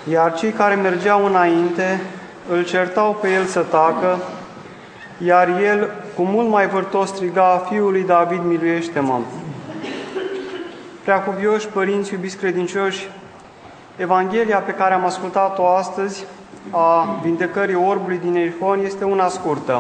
Iar cei care mergeau înainte îl certau pe el să tacă, iar el cu mult mai vârtos striga: Fiul lui David, miluiește-mă! Preacuvioși părinți, iubiți credincioși, Evanghelia pe care am ascultat-o astăzi, a vindecării orbului din Ierihon, este una scurtă.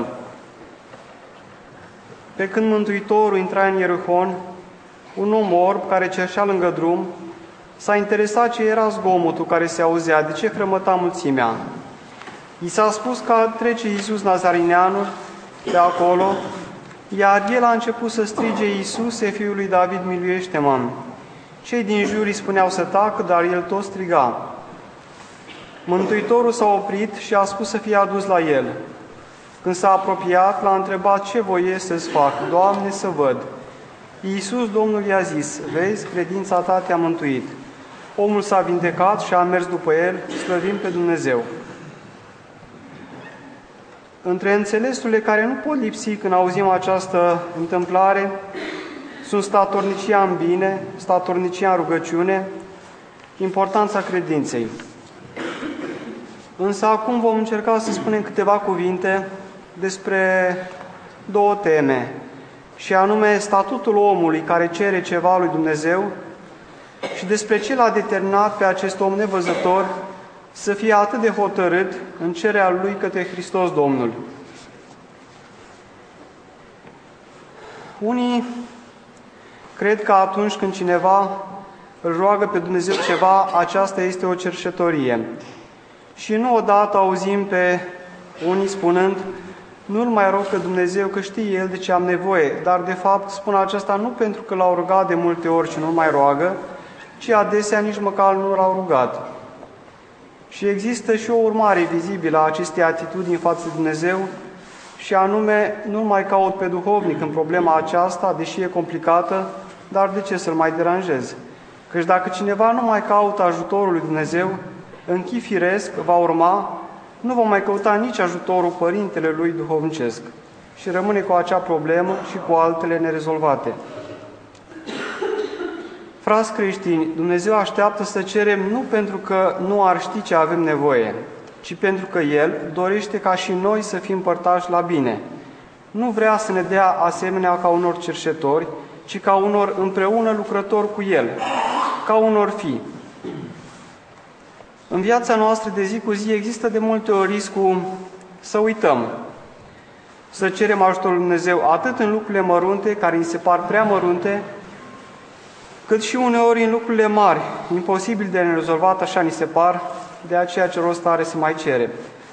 Pe când Mântuitorul intra în Ierihon, un om orb care cerșea lângă drum s-a interesat ce era zgomotul care se auzea, de ce frămăta mulțimea. I s-a spus că trece Iisus Nazarineanul de acolo, iar el a început să strige: Iisuse, Fiul lui David, miluiește-mă! Cei din jur îi spuneau să tacă, dar el tot striga. Mântuitorul s-a oprit și a spus să fie adus la el. Când s-a apropiat, l-a întrebat: ce voiesc să-ți fac? Doamne, să văd. Iisus, Domnul, i-a zis: vezi, credința ta te-a mântuit. Omul s-a vindecat și a mers după el, slăvind pe Dumnezeu. Între înțelesurile care nu pot lipsi când auzim această întâmplare sunt statornicia în bine, statornicia în rugăciune, importanța credinței. Însă acum vom încerca să spunem câteva cuvinte despre două teme, și anume statutul omului care cere ceva lui Dumnezeu și despre ce l-a determinat pe acest om nevăzător să fie atât de hotărât în cererea lui către Hristos Domnul. Unii cred că atunci când cineva îl roagă pe Dumnezeu ceva, aceasta este o cerșetorie. Și nu odată auzim pe unii spunând: nu-L mai rog pe Dumnezeu, că știe El de ce am nevoie, dar de fapt spun aceasta nu pentru că l-au rugat de multe ori și nu-L mai roagă, ci adesea nici măcar nu l-au rugat. Și există și o urmare vizibilă a acestei atitudini față de Dumnezeu, și anume, nu mai caut pe duhovnic în problema aceasta, deși e complicată, dar de ce să-l mai deranjez? Căci dacă cineva nu mai caută ajutorul lui Dumnezeu, în chip firesc va urma, nu va mai căuta nici ajutorul părintele lui duhovnicesc și rămâne cu acea problemă și cu altele nerezolvate. Frați creștini, Dumnezeu așteaptă să cerem nu pentru că nu ar ști ce avem nevoie, ci pentru că El dorește ca și noi să fim părtași la bine. Nu vrea să ne dea asemenea ca unor cerșetori, ci ca unor împreună lucrători cu El, ca unor fii. În viața noastră de zi cu zi există de multe ori riscul să uităm, să cerem ajutorul lui Dumnezeu atât în lucrurile mărunte, care îi se par prea mărunte, cât și uneori în lucrurile mari, imposibil de nerezolvat, așa ni se par, de aceea ce rost are să mai cerem.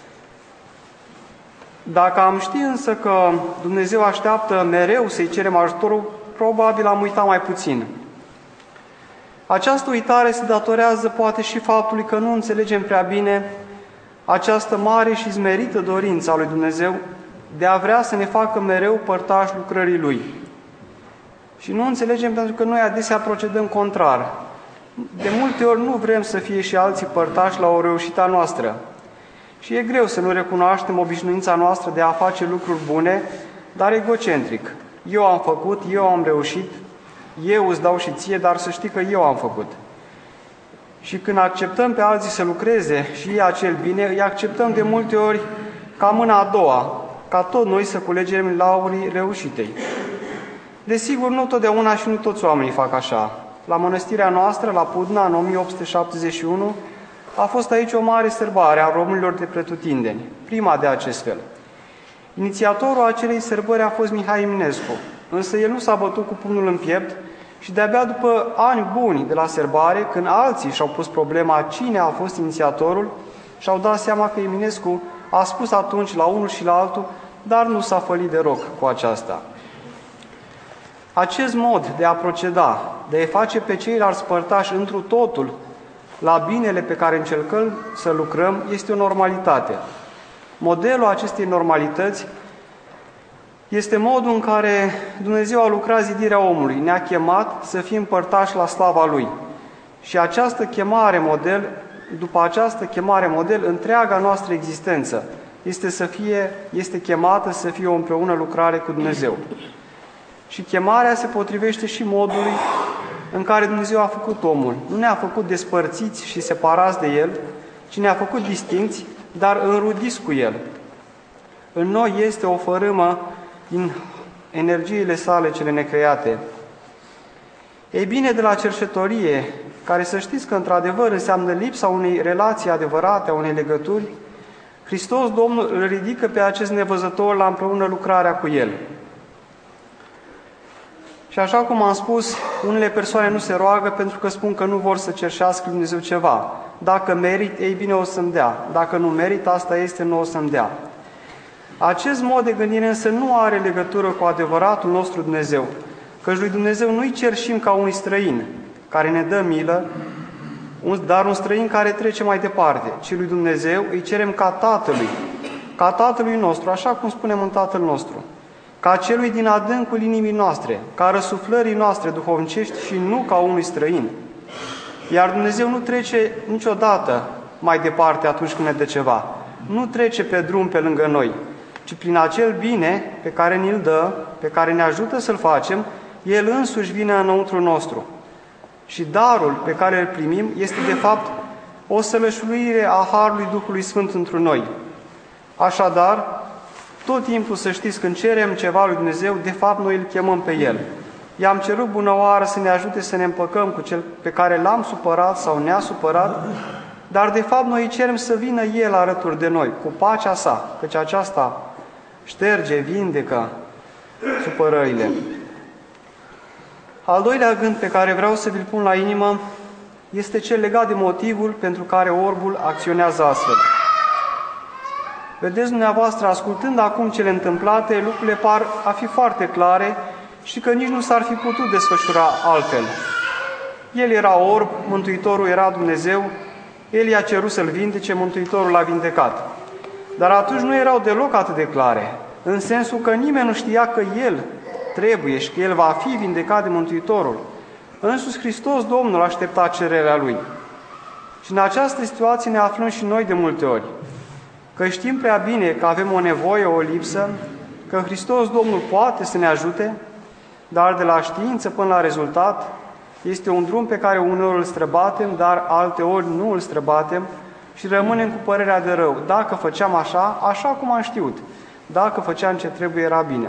Dacă am ști însă că Dumnezeu așteaptă mereu să-i cerem ajutorul, probabil am uitat mai puțin. Această uitare se datorează poate și faptului că nu înțelegem prea bine această mare și smerită dorință a lui Dumnezeu de a vrea să ne facă mereu părtași lucrării Lui. Și nu înțelegem pentru că noi adesea procedăm contrar. De multe ori nu vrem să fie și alții părtași la o reușită a noastră. Și e greu să nu recunoaștem obișnuința noastră de a face lucruri bune, dar egocentric. Eu am făcut, eu am reușit, eu îți dau și ție, dar să știi că eu am făcut. Și când acceptăm pe alții să lucreze și ei acel bine, îi acceptăm de multe ori ca mâna a doua, ca tot noi să culegem laurii reușitei. Desigur, nu totdeauna și nu toți oamenii fac așa. La mănăstirea noastră, la Pudna, în 1871, a fost aici o mare sărbare a românilor de pretutindeni, prima de acest fel. Inițiatorul acelei sărbări a fost Mihai Eminescu, însă el nu s-a bătut cu pumnul în piept și de-abia după ani buni de la sărbare, când alții și-au pus problema cine a fost inițiatorul, și-au dat seama că Eminescu a spus atunci la unul și la altul, dar nu s-a fălit de roc cu aceasta. Acest mod de a proceda, de a face pe ceilalți părtași întru totul la binele pe care încercăm să lucrăm, este o normalitate. Modelul acestei normalități este modul în care Dumnezeu a lucrat zidirea omului, ne-a chemat să fim părtași la slava Lui. Și această chemare model, după această chemare model, întreaga noastră existență este chemată să fie o împreună lucrare cu Dumnezeu. Și chemarea se potrivește și modului în care Dumnezeu a făcut omul. Nu ne-a făcut despărțiți și separați de El, ci ne-a făcut distincți, dar înrudiți cu El. În noi este o fărâmă din energiile sale cele necreate. Ei bine, de la cercetorie, care să știți că într-adevăr înseamnă lipsa unei relații adevărate, a unei legături, Hristos Domnul îl ridică pe acest nevăzător la împreună lucrarea cu El. Și așa cum am spus, unele persoane nu se roagă pentru că spun că nu vor să cerșească Dumnezeu ceva. Dacă merit, ei bine, o să-mi dea. Dacă nu merit, asta este, nu o să-mi dea. Acest mod de gândire însă nu are legătură cu adevăratul nostru Dumnezeu, căci lui Dumnezeu nu-i cerșim ca unui străin care ne dă milă, dar un străin care trece mai departe, ci lui Dumnezeu îi cerem ca Tatălui nostru, așa cum spunem în Tatăl nostru, ca celui din adâncul inimii noastre, ca răsuflării noastre duhovnicești și nu ca unui străin. Iar Dumnezeu nu trece niciodată mai departe atunci când ne dă ceva. Nu trece pe drum pe lângă noi, ci prin acel bine pe care ni-l dă, pe care ne ajută să-l facem, El însuși vine înăuntru nostru. Și darul pe care îl primim este de fapt o sălășluire a Harului Duhului Sfânt întru noi. Așadar, tot timpul să știți, când cerem ceva lui Dumnezeu, de fapt noi îl chemăm pe El. I-am cerut bunăoară să ne ajute să ne împăcăm cu cel pe care l-am supărat sau ne-a supărat, dar de fapt noi îi cerem să vină El alături de noi, cu pacea sa, căci aceasta șterge, vindecă supărările. Al doilea gând pe care vreau să vi-l pun la inimă este cel legat de motivul pentru care orbul acționează astfel. Vedeți dumneavoastră, ascultând acum cele întâmplate, lucrurile par a fi foarte clare și că nici nu s-ar fi putut desfășura altfel. El era orb, Mântuitorul era Dumnezeu, El i-a cerut să-l vindece, Mântuitorul l-a vindecat. Dar atunci nu erau deloc atât de clare, în sensul că nimeni nu știa că El trebuie și că El va fi vindecat de Mântuitorul. Însuși Hristos Domnul aștepta cererea Lui. Și în această situație ne aflăm și noi de multe ori, că știm prea bine că avem o nevoie, o lipsă, că Hristos Domnul poate să ne ajute, dar de la știință până la rezultat este un drum pe care uneori îl străbatem, dar alteori nu îl străbatem și rămânem cu părerea de rău. Dacă făceam așa, așa cum am știut. Dacă făceam ce trebuie, era bine.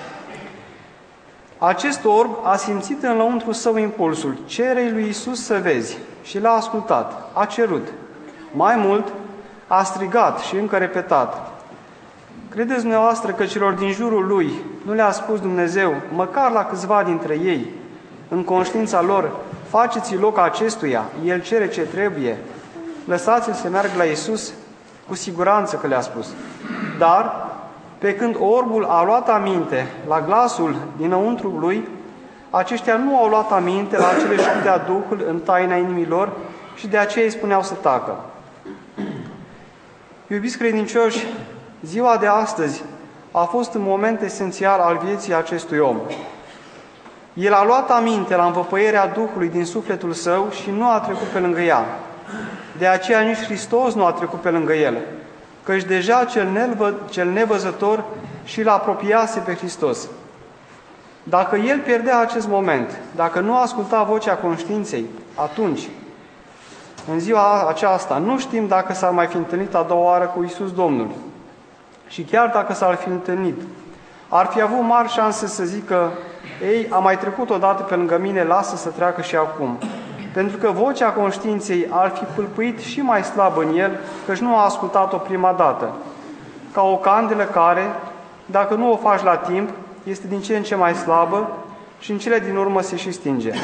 Acest orb a simțit în lăuntru său impulsul, cere-i lui Iisus să vezi, și l-a ascultat, a cerut. Mai mult, a strigat și încă repetat. Credeți dumneavoastră că celor din jurul lui nu le-a spus Dumnezeu, măcar la câțiva dintre ei, în conștiința lor, faceți loc acestuia, el cere ce trebuie, lăsați-l să meargă la Iisus? Cu siguranță că le-a spus. Dar, pe când orbul a luat aminte la glasul dinăuntru lui, aceștia nu au luat aminte la cele șoptea Duhul în taina inimilor și de aceea îi spuneau să tacă. Iubiți credincioși, ziua de astăzi a fost un moment esențial al vieții acestui om. El a luat aminte la învăpăierea Duhului din sufletul său și nu a trecut pe lângă ea. De aceea nici Hristos nu a trecut pe lângă el, căci deja cel nevăzător și-l apropiase pe Hristos. Dacă el pierdea acest moment, dacă nu asculta vocea conștiinței, atunci, în ziua aceasta, nu știm dacă s-ar mai fi întâlnit a doua oară cu Iisus Domnul. Și chiar dacă s-ar fi întâlnit, ar fi avut mari șanse să zică, ei, a mai trecut odată pe lângă mine, lasă să treacă și acum. Pentru că vocea conștiinței ar fi pâlpâit și mai slab în el, căci nu a ascultat-o prima dată. Ca o candelă care, dacă nu o faci la timp, este din ce în ce mai slabă și în cele din urmă se și stinge.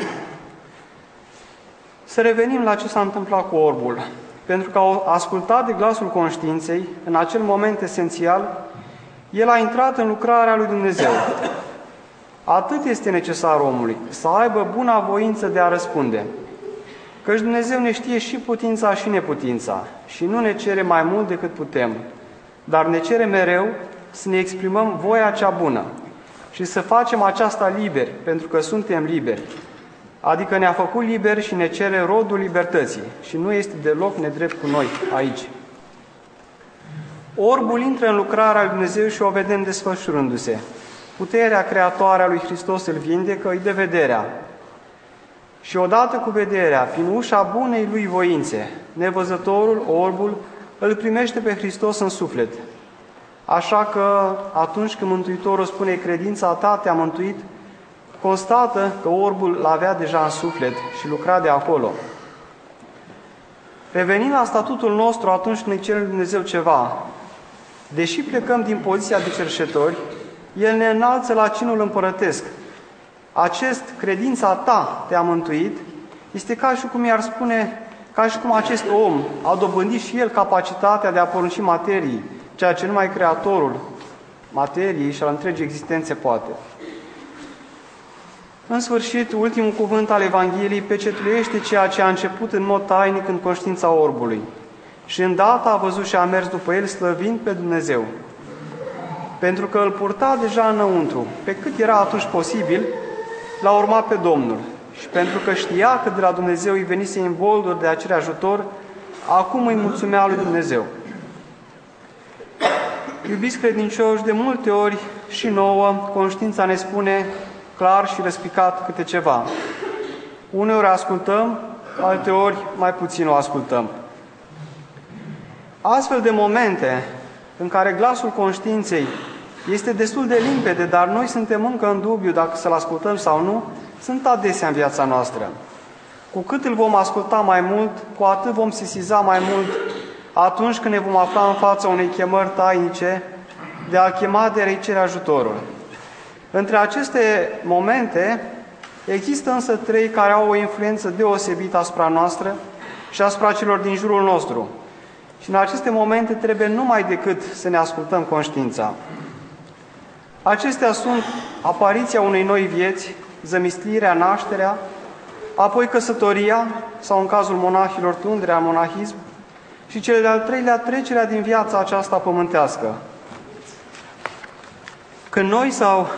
Să revenim la ce s-a întâmplat cu orbul. Pentru că a ascultat de glasul conștiinței, în acel moment esențial, el a intrat în lucrarea lui Dumnezeu. Atât este necesar omului, să aibă buna voință de a răspunde. Căci Dumnezeu ne știe și putința și neputința și nu ne cere mai mult decât putem, dar ne cere mereu să ne exprimăm voia cea bună și să facem aceasta liberi, pentru că suntem liberi. Adică ne-a făcut liberi și ne cere rodul libertății și nu este deloc nedrept cu noi aici. Orbul intră în lucrarea lui Dumnezeu și o vedem desfășurându-se. Puterea creatoare a lui Hristos îl vindecă, îi dă vederea. Și odată cu vederea, prin ușa bunei lui voințe, Nevăzătorul, orbul, îl primește pe Hristos în suflet. Așa că atunci când Mântuitorul spune credința ta te-a mântuit, constată că orbul l-avea deja în suflet și lucra de acolo. Revenind la statutul nostru atunci când ne cere Dumnezeu ceva, deși plecăm din poziția de cerșetori, El ne înalță la cinul împărătesc. Acest credința ta te-a mântuit este ca și cum i-ar spune, ca și cum acest om a dobândit și el capacitatea de a porunci materii, ceea ce numai Creatorul materiei și al întregii existențe poate. În sfârșit, ultimul cuvânt al Evangheliei pecetuiește ceea ce a început în mod tainic în conștiința orbului. Și îndată a văzut și a mers după el, slăvind pe Dumnezeu. Pentru că îl purta deja înăuntru, pe cât era atunci posibil, l-a urmat pe Domnul. Și pentru că știa că de la Dumnezeu îi venise imbolduri de acel ajutor, acum îi mulțumea lui Dumnezeu. Iubiți credincioși, de multe ori și nouă, conștiința ne spune clar și răspicat câte ceva. Uneori ascultăm, alteori mai puțin o ascultăm. Astfel de momente în care glasul conștiinței este destul de limpede, dar noi suntem încă în dubiu dacă să-l ascultăm sau nu, sunt adesea în viața noastră. Cu cât îl vom asculta mai mult, cu atât vom sesiza mai mult atunci când ne vom afla în fața unei chemări tainice de a chema de a-i cere ajutorul. Între aceste momente există însă trei care au o influență deosebită asupra noastră și asupra celor din jurul nostru. Și în aceste momente trebuie numai decât să ne ascultăm conștiința. Acestea sunt apariția unei noi vieți, zămislirea, nașterea, apoi căsătoria, sau în cazul monahilor, tunderea în monahism, și cel de-al treilea, trecerea din viața aceasta pământească. Când noi sau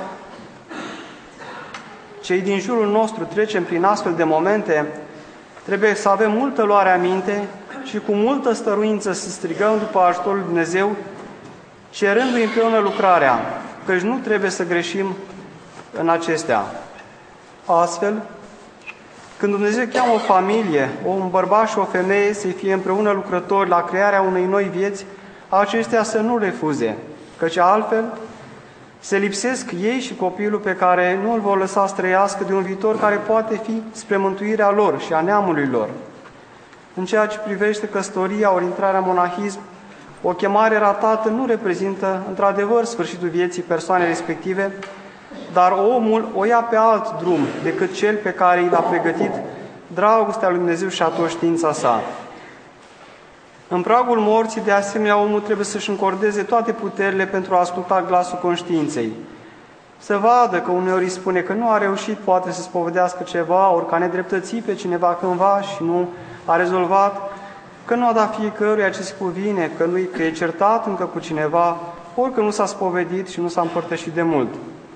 cei din jurul nostru trecem prin astfel de momente, trebuie să avem multă luare aminte și cu multă stăruință să strigăm după ajutorul lui Dumnezeu, cerându-i împreună lucrarea, căci nu trebuie să greșim în acestea. Astfel, când Dumnezeu cheamă o familie, un bărbat și o femeie să fie împreună lucrători la crearea unei noi vieți, acestea să nu refuze, căci altfel se lipsesc ei și copilul pe care nu îl vor lăsa să trăiască de un viitor care poate fi spre mântuirea lor și a neamului lor. În ceea ce privește căsătoria ori intrarea în monahism, o chemare ratată nu reprezintă într-adevăr sfârșitul vieții persoanei respective, dar omul o ia pe alt drum decât cel pe care i l-a pregătit dragostea lui Dumnezeu și atunci știința sa. În pragul morții, de asemenea, omul trebuie să-și încordeze toate puterile pentru a asculta glasul conștiinței. Să vadă că uneori îi spune că nu a reușit, poate să spovedească ceva, ori că a nedreptățit pe cineva cândva și nu a rezolvat, că nu a dat fiecăruia ce se cuvine, că e certat încă cu cineva, ori că nu s-a spovedit și nu s-a împărtășit de mult.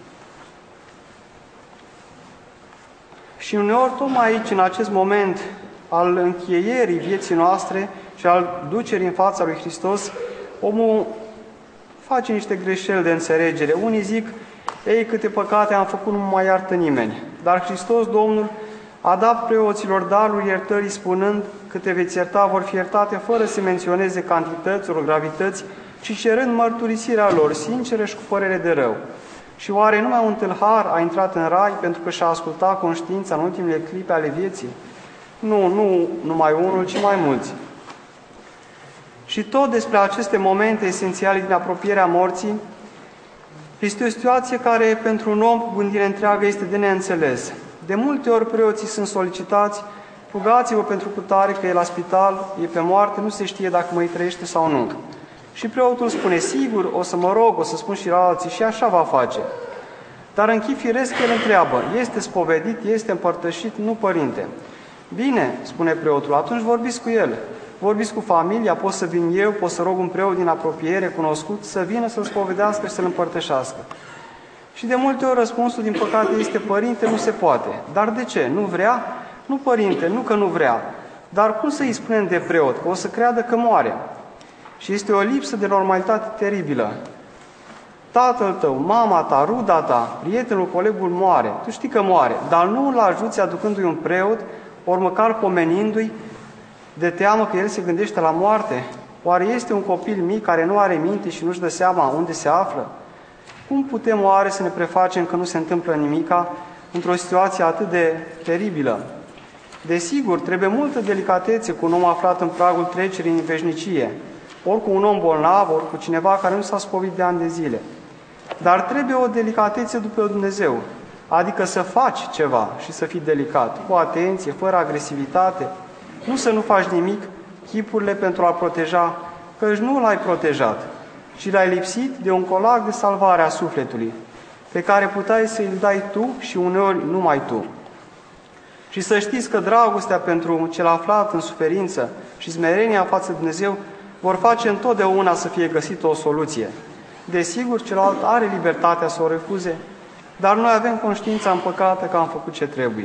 Și uneori, tocmai aici, în acest moment al încheierii vieții noastre și al ducerii în fața lui Hristos, omul face niște greșeli de înțelegere. Unii zic, ei, câte păcate am făcut, nu mai iartă nimeni. Dar Hristos, Domnul, a dat preoților darul iertării, spunând, câte veți ierta vor fi iertate, fără să menționeze cantități, ori gravități, ci cerând mărturisirea lor, sinceră și cu părere de rău. Și oare numai un tâlhar a intrat în rai pentru că și-a ascultat conștiința în ultimele clipe ale vieții? Nu numai unul, ci mai mulți. Și tot despre aceste momente esențiale din apropierea morții, este o situație care pentru un om cu gândire întreagă este de neînțeles. De multe ori preoții sunt solicitați, rugați-vă pentru cutare că e la spital, e pe moarte, nu se știe dacă mai trăiește sau nu. Și preotul spune, sigur, o să mă rog, o să spun și la alții, și așa va face. Dar în chip firesc el întreabă, este spovedit, este împărtășit? Nu, părinte. Bine, spune preotul, atunci vorbiți cu el. Vorbiți cu familia, pot să vin eu, pot să rog un preot din apropiere, cunoscut, să vină să-l spovedească și să-l împărtășească. Și de multe ori răspunsul, din păcate, este, părinte, nu se poate. Dar de ce? Nu vrea? Nu, părinte, nu că nu vrea. Dar cum să-i spunem de preot? Că o să creadă că moare. Și este o lipsă de normalitate teribilă. Tatăl tău, mama ta, ruda ta, prietenul, colegul moare. Tu știi că moare, dar nu îl ajuți aducându-i un preot, ori măcar pomenindu-i de teamă că el se gândește la moarte? Oare este un copil mic care nu are minte și nu-și dă seama unde se află? Cum putem oare să ne prefacem că nu se întâmplă nimica într-o situație atât de teribilă? Desigur, trebuie multă delicatețe cu un om aflat în pragul trecerii în veșnicie, ori cu un om bolnav, ori cu cineva care nu s-a spovit de ani de zile. Dar trebuie o delicatețe după Dumnezeu, adică să faci ceva și să fii delicat, cu atenție, fără agresivitate, nu să nu faci nimic, chipurile pentru a-l proteja, căci nu l-ai protejat, ci l-ai lipsit de un colac de salvare a sufletului, pe care puteai să-i dai tu și uneori numai tu. Și să știți că dragostea pentru cel aflat în suferință și smerenia față de Dumnezeu vor face întotdeauna să fie găsită o soluție. Desigur, celălalt are libertatea să o refuze, dar noi avem conștiința împăcată că am făcut ce trebuie.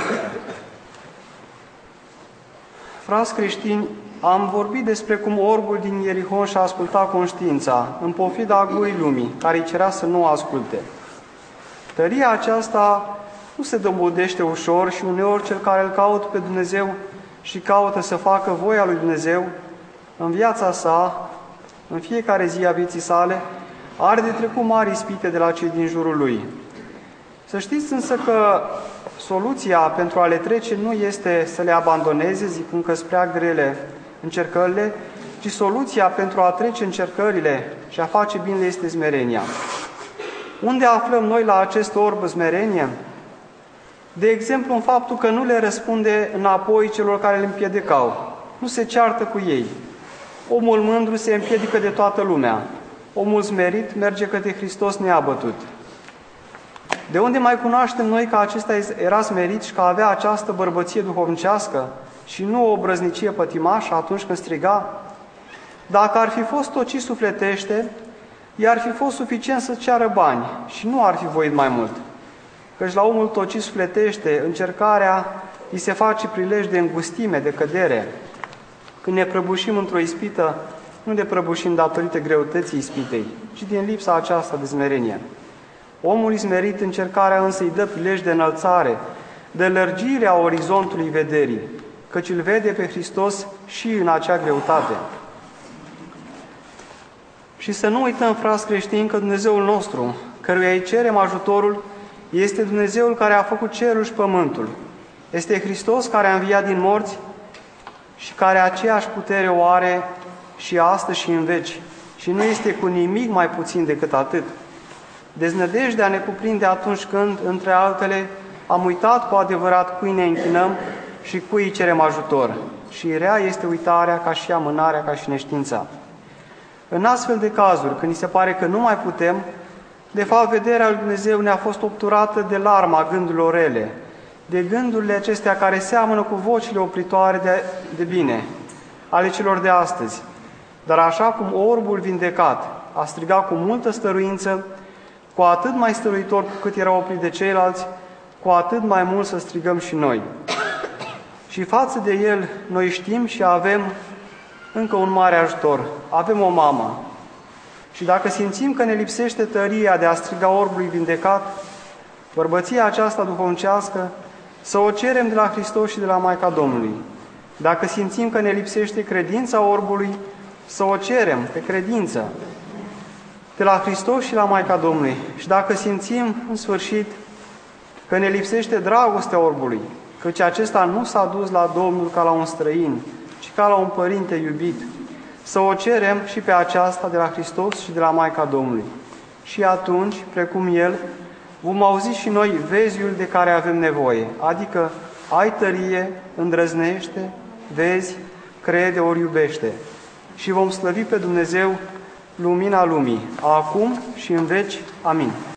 Frați creștini, am vorbit despre cum orbul din Ierihon și-a ascultat conștiința, în pofida gurii lumii, care îi cerea să nu asculte. Tăria aceasta nu se dobodește ușor și uneori cel care îl caută pe Dumnezeu și caută să facă voia lui Dumnezeu în viața sa, în fiecare zi a vieții sale, are de trecut mari ispite de la cei din jurul lui. Să știți însă că soluția pentru a le trece nu este să le abandoneze, zicând că sunt prea grele încercările, ci soluția pentru a trece încercările și a face binele este smerenia. Unde aflăm noi la acest orb smerenie? De exemplu, în faptul că nu le răspunde înapoi celor care îl împiedicau. Nu se ceartă cu ei. Omul mândru se împiedică de toată lumea. Omul smerit merge către Hristos neabătut. De unde mai cunoaștem noi că acesta era smerit și că avea această bărbăție duhovnicească și nu o obrăznicie pătimașă atunci când striga? Dacă ar fi fost toci sufletește, i-ar fi fost suficient să ceară bani și nu ar fi voit mai mult. Căci la omul toci sufletește, încercarea îi se face prilej de îngustime, de cădere. Când ne prăbușim într-o ispită, nu ne prăbușim datorită greutății ispitei, ci din lipsa aceasta de smerenie. Omul smerit, încercarea însă îi dă prilej de înălțare, de lărgirea orizontului vederii, căci îl vede pe Hristos și în acea greutate. Și să nu uităm, frați creștini, că Dumnezeul nostru, căruia îi cerem ajutorul, este Dumnezeul care a făcut cerul și pământul. Este Hristos care a înviat din morți și care aceeași putere o are și astăzi și în veci. Și nu este cu nimic mai puțin decât atât. Deznădejdea ne cuprinde atunci când, între altele, am uitat cu adevărat cui ne închinăm și cui îi cerem ajutor. Și rea este uitarea ca și amânarea, ca și neștiința. În astfel de cazuri, când ni se pare că nu mai putem, de fapt, vederea lui Dumnezeu ne-a fost obturată de larma gândurilor rele, de gândurile acestea care seamănă cu vocile opritoare de bine, ale celor de astăzi. Dar așa cum orbul vindecat a strigat cu multă stăruință, cu atât mai stăruitor cu cât era oprit de ceilalți, cu atât mai mult să strigăm și noi. Și față de el, noi știm și avem încă un mare ajutor. Avem o mamă. Și dacă simțim că ne lipsește tăria de a striga orbului vindecat, bărbăția aceasta duhovnicească, să o cerem de la Hristos și de la Maica Domnului. Dacă simțim că ne lipsește credința orbului, să o cerem pe credință de la Hristos și la Maica Domnului. Și dacă simțim, în sfârșit, că ne lipsește dragostea orbului, căci acesta nu s-a dus la Domnul ca la un străin, ci ca la un părinte iubit, să o cerem și pe aceasta de la Hristos și de la Maica Domnului. Și atunci, precum El, vom auzi și noi veziul de care avem nevoie, adică ai tărie, îndrăznește, vezi, crede ori iubește. Și vom slăvi pe Dumnezeu, lumina lumii, acum și în veci. Amin.